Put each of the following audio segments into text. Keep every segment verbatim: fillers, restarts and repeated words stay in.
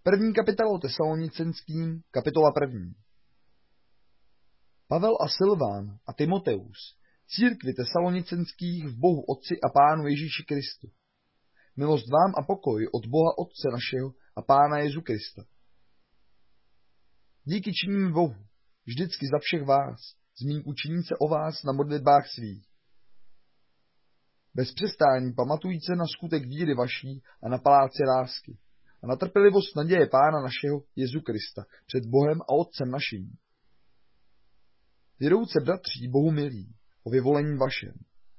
První kapitola Tesalonicenským, kapitola první. Pavel a Silván a Timoteus, církvi tesalonicenských v Bohu Otci a Pánu Ježíši Kristu. Milost vám a pokoj od Boha Otce našeho a Pána Jezu Krista. Díky činím Bohu, vždycky za všech vás, zmínku činí se o vás na modlitbách svých. Bez přestání pamatujíce na skutek víry vaší a na paláci lásky a na trpělivost naděje Pána našeho Jezu Krista před Bohem a Otcem naším. Vědouce bratří Bohu milí, o vyvolení vašem.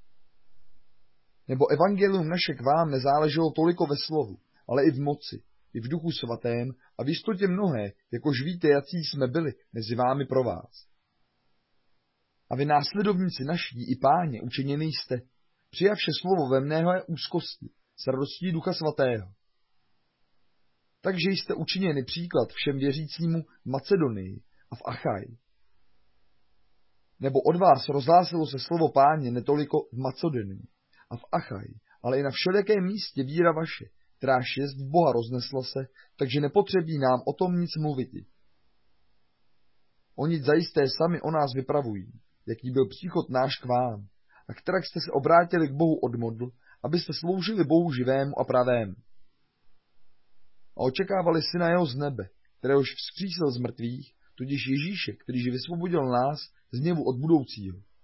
Nebo evangelium naše k vám nezáleželo toliko ve slovu, ale i v moci, i v duchu svatém a v jistotě mnohé, jakož víte, jací jsme byli mezi vámi pro vás. A vy následovníci naší i Páně učiněni jste, přijavše slovo ve mnohé úzkosti, s radostí ducha svatého. Takže jste učiněni příklad všem věřícímu v Macedonii a v Achaji. Nebo od vás rozhlásilo se slovo Páně netoliko v Macedonii a v Achaji, ale i na všelijakém místě víra vaše, kteráž jest v Boha roznesla se, takže nepotřebí nám o tom nic mluviti. Oni zajisté sami o nás vypravují, jaký byl příchod náš k vám, a kterak jste se obrátili k Bohu od modl, abyste sloužili Bohu živému a pravému. A očekávali syna jeho z nebe, kteréhož vzkřísil z mrtvých, tudíž Ježíše, kterýž vysvobodil nás z hněvu od budoucího.